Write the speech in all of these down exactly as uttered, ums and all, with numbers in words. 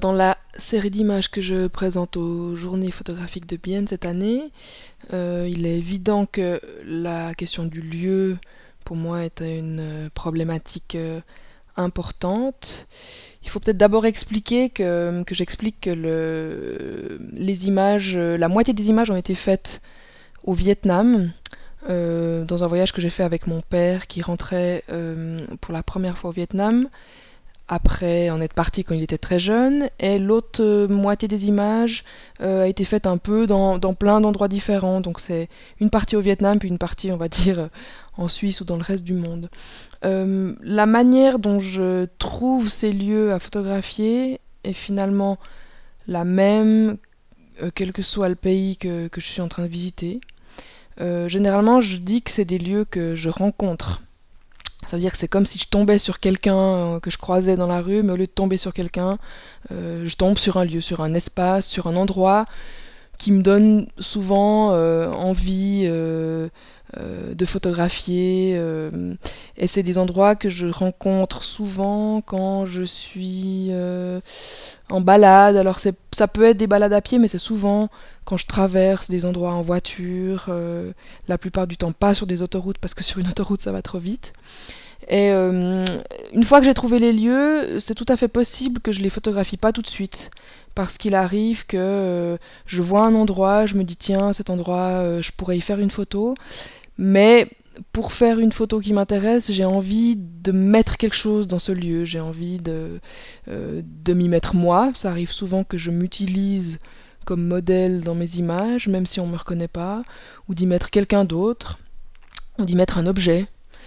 Dans la série d'images que je présente aux Journées photographiques de Bienne cette année, euh, il est évident que la question du lieu, pour moi, est une problématique euh, importante. Il faut peut-être d'abord expliquer que, que j'explique que le, les images, la moitié des images ont été faites au Vietnam, euh, dans un voyage que j'ai fait avec mon père qui rentrait euh, pour la première fois au Vietnam après en être parti quand il était très jeune, et l'autre euh, moitié des images euh, a été faite un peu dans, dans plein d'endroits différents. Donc c'est une partie au Vietnam, puis une partie, on va dire, euh, en Suisse ou dans le reste du monde. Euh, la manière dont je trouve ces lieux à photographier est finalement la même, euh, quel que soit le pays que, que je suis en train de visiter. Euh, généralement, je dis que c'est des lieux que je rencontre. Ça veut dire que c'est comme si je tombais sur quelqu'un euh, que je croisais dans la rue, mais au lieu de tomber sur quelqu'un, euh, je tombe sur un lieu, sur un espace, sur un endroit qui me donne souvent euh, envie euh, euh, de photographier. Euh, et c'est des endroits que je rencontre souvent quand je suis euh, en balade. Alors c'est, ça peut être des balades à pied, mais c'est souvent quand je traverse des endroits en voiture. Euh, la plupart du temps pas sur des autoroutes, parce que sur une autoroute ça va trop vite. Et euh, une fois que j'ai trouvé les lieux, c'est tout à fait possible que je les photographie pas tout de suite. Parce qu'il arrive que euh, je vois un endroit, je me dis tiens, cet endroit, euh, je pourrais y faire une photo. Mais pour faire une photo qui m'intéresse, j'ai envie de mettre quelque chose dans ce lieu. J'ai envie de, euh, de m'y mettre moi. Ça arrive souvent que je m'utilise comme modèle dans mes images, même si on ne me reconnaît pas. Ou d'y mettre quelqu'un d'autre. Ou d'y mettre un objet.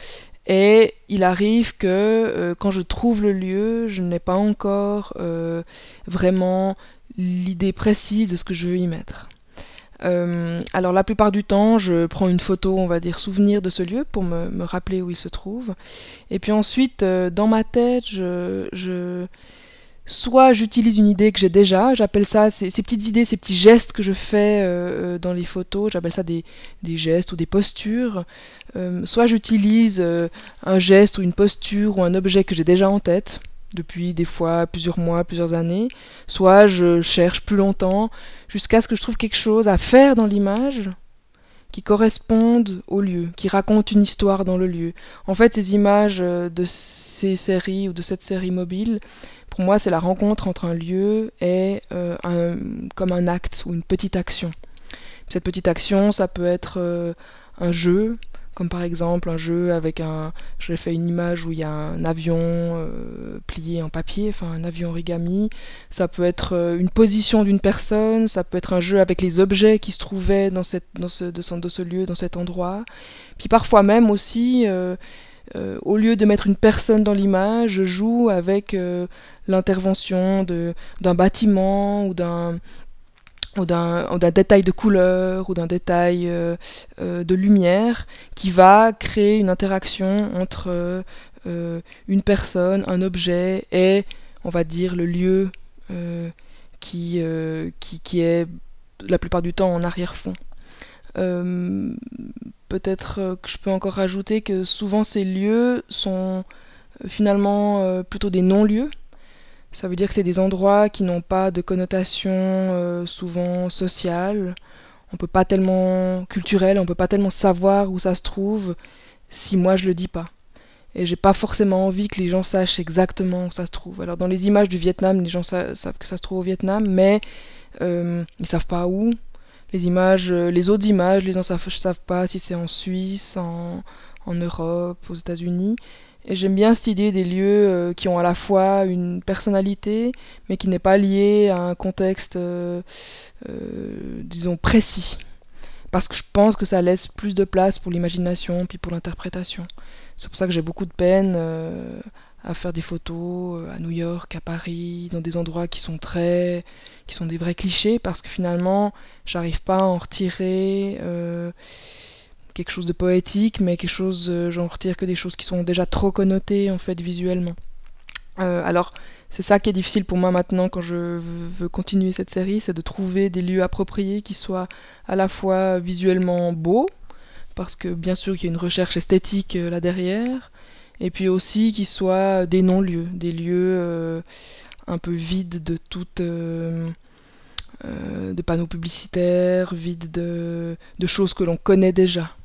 Et il arrive que euh, quand je trouve le lieu, je n'ai pas encore euh, vraiment l'idée précise de ce que je veux y mettre. Euh, alors la plupart du temps, je prends une photo, on va dire souvenir de ce lieu pour me, me rappeler où il se trouve. Et puis ensuite, euh, dans ma tête, je, je, soit j'utilise une idée que j'ai déjà, j'appelle ça ces, ces petites idées, ces petits gestes que je fais euh, dans les photos, j'appelle ça des, des gestes ou des postures. Euh, soit j'utilise euh, un geste ou une posture ou un objet que j'ai déjà en tête depuis des fois plusieurs mois, plusieurs années, soit je cherche plus longtemps jusqu'à ce que je trouve quelque chose à faire dans l'image qui corresponde au lieu, qui raconte une histoire dans le lieu. En fait, ces images euh, de ces séries ou de cette série mobile, pour moi, c'est la rencontre entre un lieu et euh, un, comme un acte ou une petite action. Cette petite action, ça peut être euh, un jeu, comme par exemple un jeu avec un... J'ai fait une image où il y a un avion euh, plié en papier, enfin un avion origami. Ça peut être euh, une position d'une personne, ça peut être un jeu avec les objets qui se trouvaient dans, cette, dans, ce, de ce, de ce lieu, dans cet endroit. Puis parfois même aussi... Euh, euh, au lieu de mettre une personne dans l'image, je joue avec euh, l'intervention de, d'un bâtiment ou d'un, ou d'un, ou d'un détail de couleur ou d'un détail euh, euh, de lumière qui va créer une interaction entre euh, une personne, un objet et, on va dire, le lieu euh, qui, euh, qui, qui est la plupart du temps en arrière-fond. Euh, Peut-être euh, que je peux encore rajouter que souvent ces lieux sont euh, finalement euh, plutôt des non-lieux. Ça veut dire que c'est des endroits qui n'ont pas de connotation euh, souvent sociale. On peut pas tellement culturelle, on peut pas tellement savoir où ça se trouve si moi je le dis pas. Et j'ai pas forcément envie que les gens sachent exactement où ça se trouve. Alors dans les images du Vietnam, les gens sa- savent que ça se trouve au Vietnam, mais euh, ils savent pas où. Les images, euh, les autres images, les gens savent, savent pas si c'est en Suisse, en, en Europe, aux États-Unis. Et j'aime bien cette idée des lieux euh, qui ont à la fois une personnalité, mais qui n'est pas liée à un contexte, euh, euh, disons, précis. Parce que je pense que ça laisse plus de place pour l'imagination, puis pour l'interprétation. C'est pour ça que j'ai beaucoup de peine euh, à faire des photos euh, à New York, à Paris, dans des endroits qui sont très, qui sont des vrais clichés, parce que finalement, j'arrive pas à en retirer euh, quelque chose de poétique, mais quelque chose, euh, j'en retire que des choses qui sont déjà trop connotées en fait visuellement. Euh, alors, c'est ça qui est difficile pour moi maintenant quand je veux veux continuer cette série, c'est de trouver des lieux appropriés qui soient à la fois visuellement beaux, parce que bien sûr qu'il y a une recherche esthétique euh, là derrière, et puis aussi qui soient des non-lieux, des lieux euh, un peu vide de toute euh, euh, de panneaux publicitaires, vide de, de choses que l'on connaît déjà.